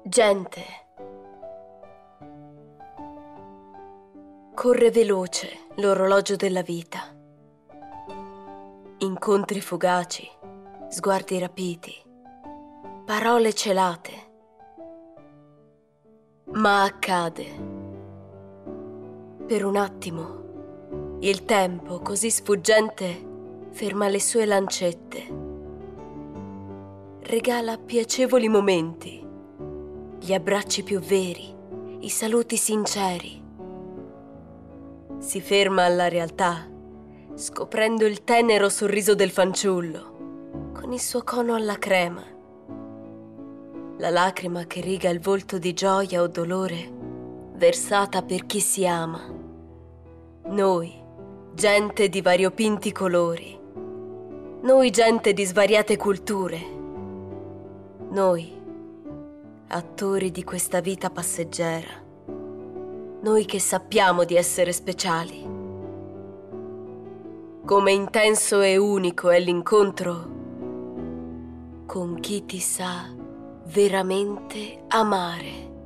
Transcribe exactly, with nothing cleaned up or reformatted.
Gente. Corre veloce l'orologio della vita. Incontri fugaci, sguardi rapiti, parole celate. Ma accade. Per un attimo, il tempo, così sfuggente, ferma le sue lancette. Regala piacevoli momenti, gli abbracci più veri, i saluti sinceri. Si ferma alla realtà, scoprendo il tenero sorriso del fanciullo, con il suo cono alla crema. La lacrima che riga il volto di gioia o dolore, versata per chi si ama. Noi, gente di variopinti colori. Noi, gente di svariate culture. Noi, attori di questa vita passeggera. Noi che sappiamo di essere speciali. Come intenso e unico è l'incontro con chi ti sa veramente amare.